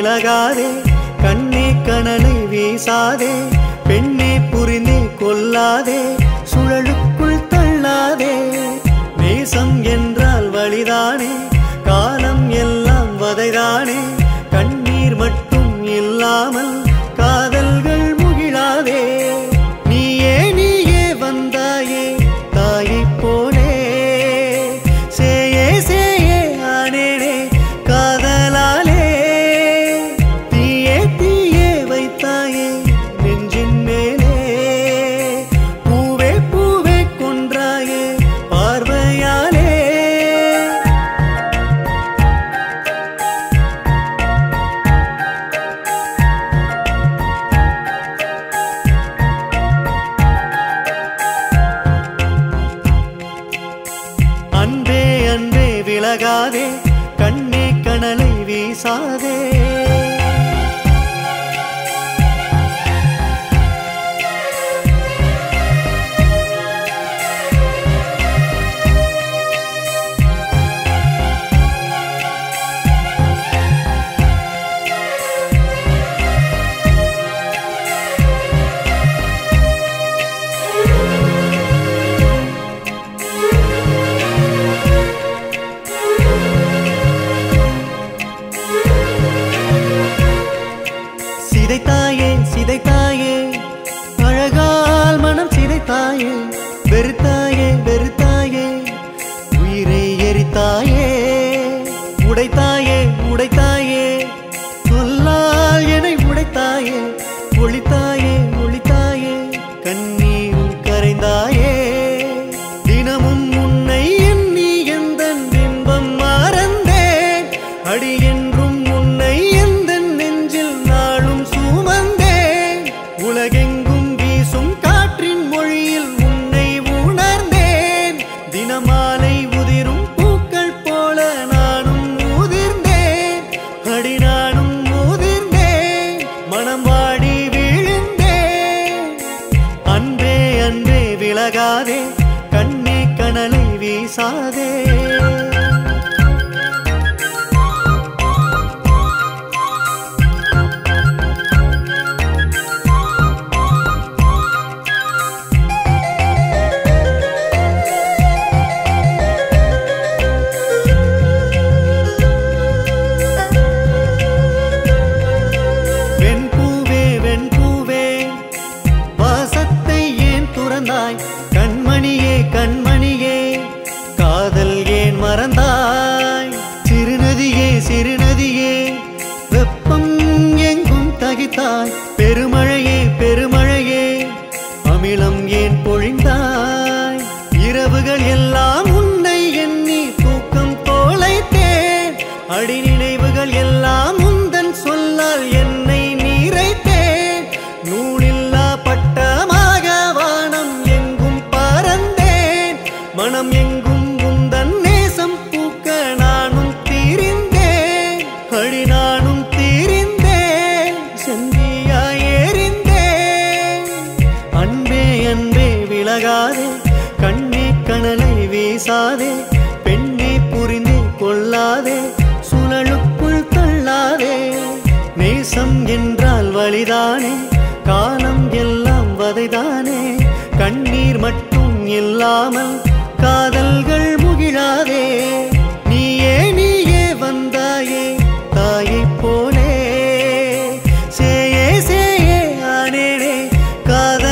விலகாதே கண்ணே கனலை வீசாதே பெண்ணே புரிந்தே கொல்லாதே சுழலுக்குள் தள்ளாதே நேசம் என்றால் வழிதானே காலம் எல்லாம் வதைதானே கண்ணீர் மட்டும் இல்லாமல் காதல்கள் முகிழாதே நீயே நீயே வந்தாயே தாயை போலே சேயே சேயே ஆனேனே காதலாலே தீயே தீயே வைத்தாயே நெஞ்சின் மேலே பூவே பூவே கொன்றாயே பார்வையாலே அன்பே அன்பே விலகாதே கண்ணே கனலை வீசாதே சிதைத்தாயே சிதைத்தாயே அழகால் மனம் சிதைத்தாயே வெறுத்தாயே வெறுத்தாயே உயிரை எரித்தாயே உடைத்தாயே உடைத்தாயே சொல்லால் என்னை உடைத்தாயே ஒளித்தாயே ஒளித்தாயே கண்ணீரில் கரைந்தாயே தினமும் உன்னை எண்ணி எந்தன் பிம்பம் மறந்தேன் அடி என்றும் உன்னை எந்தன் நெஞ்சில் நாளும் சுமந்தேன் உலகெங்கும் வீசும் காற்றின் மொழியில் உன்னை உணர்ந்தேன் தினமாலை உதிரும் பூக்கள் போல நானும் உதிர்ந்தேன் அடி நானும் உதிர்ந்தேன் மனம் வாடி விழுந்தேன் அன்பே அன்பே விலகாதே கண்ணே கனலை வீசாதே கண்மணியே கண்மணியே காதல் ஏன் மறந்தாய் சிறுநதியே சிறுநதியே வெப்பம் எங்கும் தகித்தாய் பெருமழையே பெருமழையே அமிலம் ஏன் பொழிந்தாய் இரவுகள் எல்லாம் உன்னை எண்ணி தூக்கம் தோளைத்தேன் அடி நினைவுகள் எல்லாம் உந்தன் சொல்லால் என்னை நீரைத்தேன் நூலில்லா பட்டமாக வானம் எங்கும் பறந்தேன் மனம் எங்கும் உந்தன் நேசம் பூக்க நானும் தீரிந்தேன் அடி நானும் தீரிந்தேன் சந்தியாய் எறிந்தேன் அன்பே அன்பே விலகாதே கண்ணே கனலை வீசாதே பெண்ணே புரிந்தே கொள்ளாதே சுழலுக்குள் தள்ளாதே நேசம் என்றால் வழிதானே காலம் எல்லாம் வதைதானே கண்ணீர் மட்டும் இல்லாமல் காதல்கள் முகிழாதே நீயே நீயே வந்தாயே தாயை போலே சேயே சேயே ஆனேனே காதல்